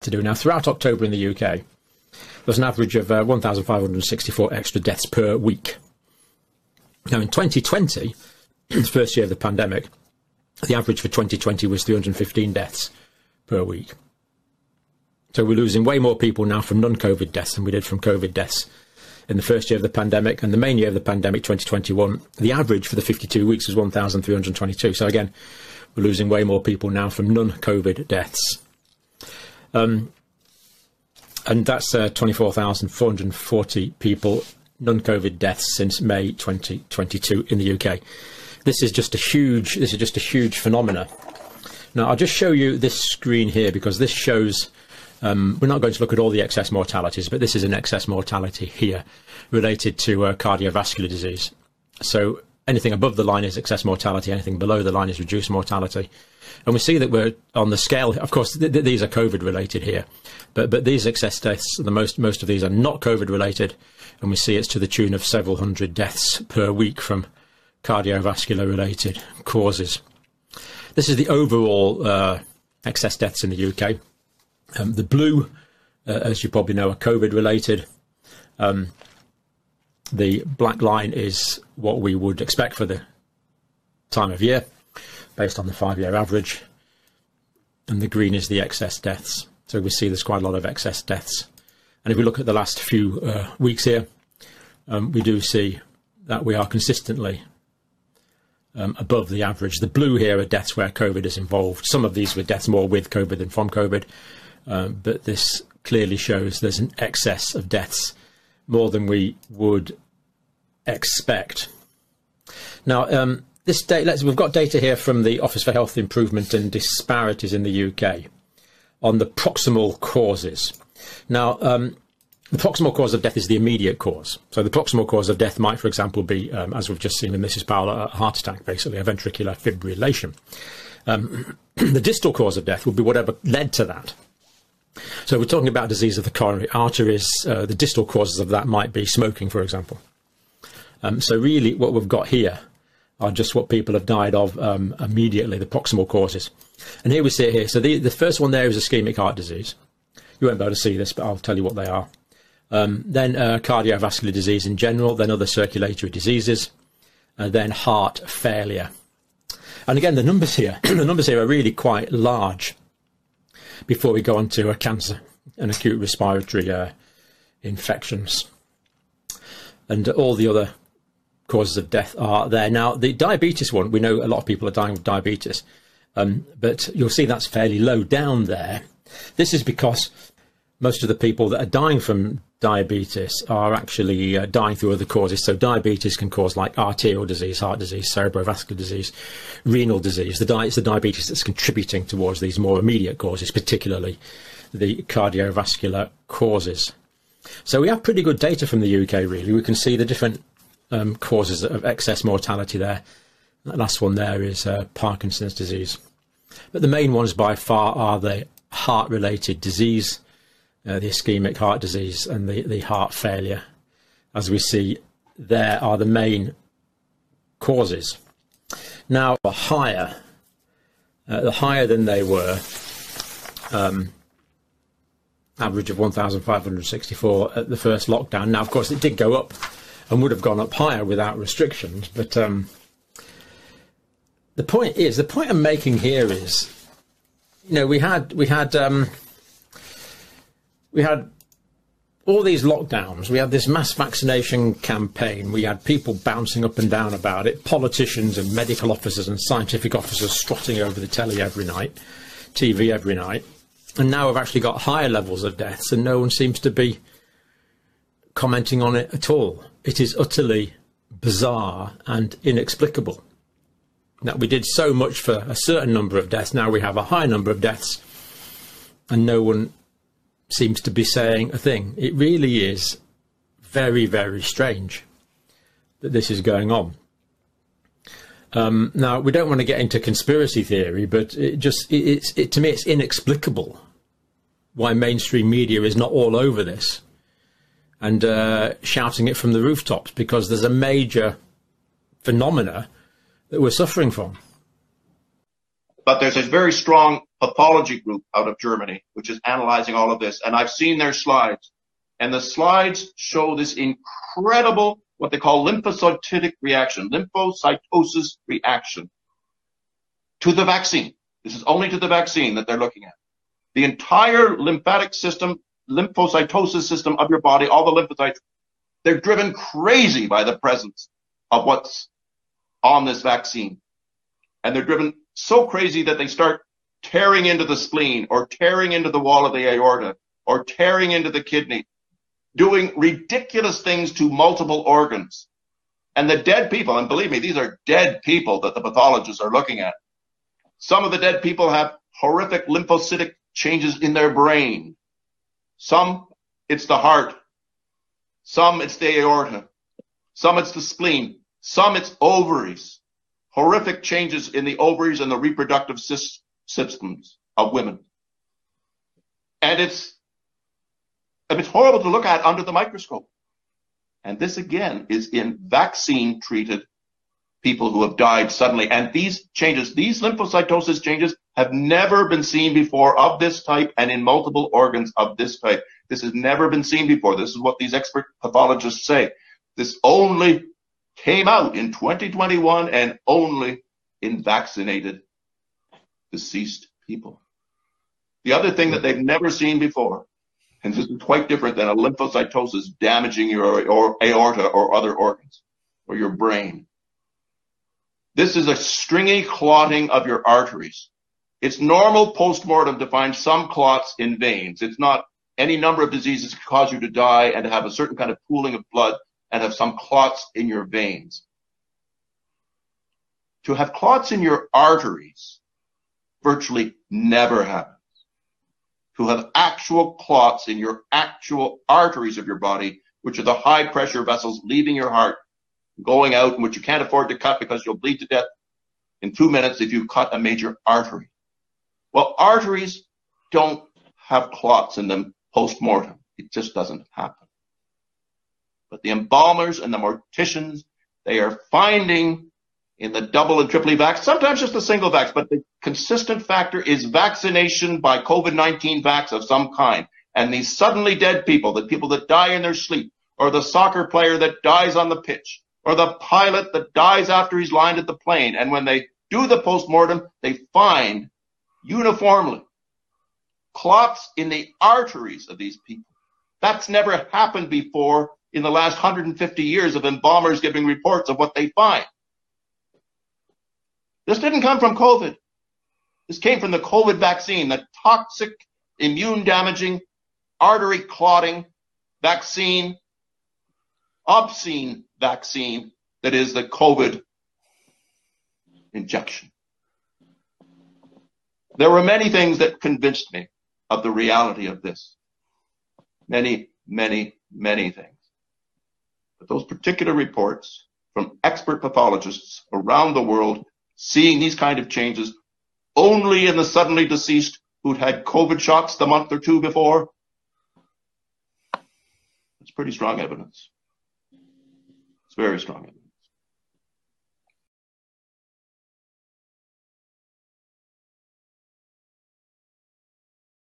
to do. Now, throughout October in the UK, there's an average of 1,564 extra deaths per week. Now, in 2020, the first year of the pandemic, the average for 2020 was 315 deaths per week. So we're losing way more people now from non-COVID deaths than we did from COVID deaths in the first year of the pandemic. And the main year of the pandemic, 2021, the average for the 52 weeks was 1,322. So again, we're losing way more people now from non-COVID deaths. And that's 24,440 people, non-COVID deaths since May 2022 in the UK. This is just a huge phenomena. Now, I'll just show you this screen here because this shows, we're not going to look at all the excess mortalities, but this is an excess mortality here related to cardiovascular disease. So anything above the line is excess mortality, anything below the line is reduced mortality. And we see that we're on the scale, of course, these are COVID related here, but these excess deaths, most of these are not COVID related, and we see it's to the tune of several hundred deaths per week from cardiovascular related causes. This is the overall excess deaths in the UK. The blue, as you probably know, are COVID related. The black line is what we would expect for the time of year, based on the 5-year average. And the green is the excess deaths. So we see there's quite a lot of excess deaths. And if we look at the last few weeks here, we do see that we are consistently above the average. The blue here are deaths where COVID is involved. Some of these were deaths more with COVID than from COVID. But this clearly shows there's an excess of deaths, more than we would expect. Now, this data, we've got data here from the Office for Health Improvement and Disparities in the UK on the proximal causes. Now, the proximal cause of death is the immediate cause. So the proximal cause of death might, for example, be, as we've just seen with Mrs. Powell, a heart attack, basically, a ventricular fibrillation. The distal cause of death would be whatever led to that. So we're talking about disease of the coronary arteries. The distal causes of that might be smoking, for example. So really what we've got here are just what people have died of immediately, the proximal causes. And here we see it here. So the first one there is ischemic heart disease. You won't be able to see this, but I'll tell you what they are. Then cardiovascular disease in general, then other circulatory diseases, then heart failure. And again, the numbers here, are really quite large before we go on to cancer and acute respiratory infections. And all the other causes of death are there. Now, the diabetes one, we know a lot of people are dying of diabetes, but you'll see that's fairly low down there. This is because most of the people that are dying from diabetes are actually dying through other causes. So diabetes can cause like arterial disease, heart disease, cerebrovascular disease, renal disease. It's the diabetes that's contributing towards these more immediate causes, particularly the cardiovascular causes. So we have pretty good data from the UK, really. We can see the different causes of excess mortality there. That last one there is Parkinson's disease. But the main ones by far are the heart-related disease, the ischemic heart disease and the heart failure. As we see, there are the main causes. Now, the higher than they were, average of 1,564 at the first lockdown. Now, of course, it did go up and would have gone up higher without restrictions. But the point I'm making here is, you know, we had all these lockdowns. We had this mass vaccination campaign. We had people bouncing up and down about it, politicians and medical officers and scientific officers strutting over the TV every night. And now we've actually got higher levels of deaths and no one seems to be commenting on it at all. It is utterly bizarre and inexplicable that we did so much for a certain number of deaths. Now we have a high number of deaths and no one seems to be saying a thing. It really is very, very strange that this is going on. Now, we don't want to get into conspiracy theory, but to me, it's inexplicable why mainstream media is not all over this and shouting it from the rooftops, because there's a major phenomena that we're suffering from. But there's a very strong pathology group out of Germany, which is analyzing all of this. And I've seen their slides. And the slides show this incredible, what they call lymphocytic reaction, lymphocytosis reaction to the vaccine. This is only to the vaccine that they're looking at. The entire lymphatic system, lymphocytosis system of your body, all the lymphocytes, they're driven crazy by the presence of what's on this vaccine. And they're driven so crazy that they start tearing into the spleen or tearing into the wall of the aorta or tearing into the kidney, doing ridiculous things to multiple organs. And the dead people, and believe me, these are dead people that the pathologists are looking at. Some of the dead people have horrific lymphocytic changes in their brain. Some, it's the heart. Some, it's the aorta. Some, it's the spleen. Some, it's ovaries. Horrific changes in the ovaries and the reproductive systems of women. And it's horrible to look at under the microscope. And this, again, is in vaccine-treated people who have died suddenly. And these changes, these lymphocytosis changes, have never been seen before of this type and in multiple organs of this type. This has never been seen before. This is what these expert pathologists say. This only came out in 2021 and only in vaccinated deceased people. The other thing that they've never seen before, and this is quite different than a lymphocytosis damaging your aorta or other organs or your brain. This is a stringy clotting of your arteries. It's normal post-mortem to find some clots in veins. It's not any number of diseases can cause you to die and to have a certain kind of pooling of blood and have some clots in your veins. To have clots in your arteries virtually never happens. To have actual clots in your actual arteries of your body, which are the high pressure vessels leaving your heart, going out, and which you can't afford to cut because you'll bleed to death in 2 minutes if you cut a major artery. Well, arteries don't have clots in them post-mortem. It just doesn't happen. But the embalmers and the morticians, they are finding in the double and triple vax, sometimes just a single vax, but the consistent factor is vaccination by COVID-19 vax of some kind. And these suddenly dead people, the people that die in their sleep, or the soccer player that dies on the pitch, or the pilot that dies after he's landed the plane. And when they do the post-mortem, they find uniformly clots in the arteries of these people. That's never happened before in the last 150 years of embalmers giving reports of what they find. This didn't come from COVID. This came from the COVID vaccine, the toxic, immune-damaging, artery-clotting vaccine, obscene vaccine that is the COVID injection. There were many things that convinced me of the reality of this. Many, many, many things. But those particular reports from expert pathologists around the world seeing these kind of changes only in the suddenly deceased who'd had COVID shots the month or two before, it's pretty strong evidence. It's very strong evidence.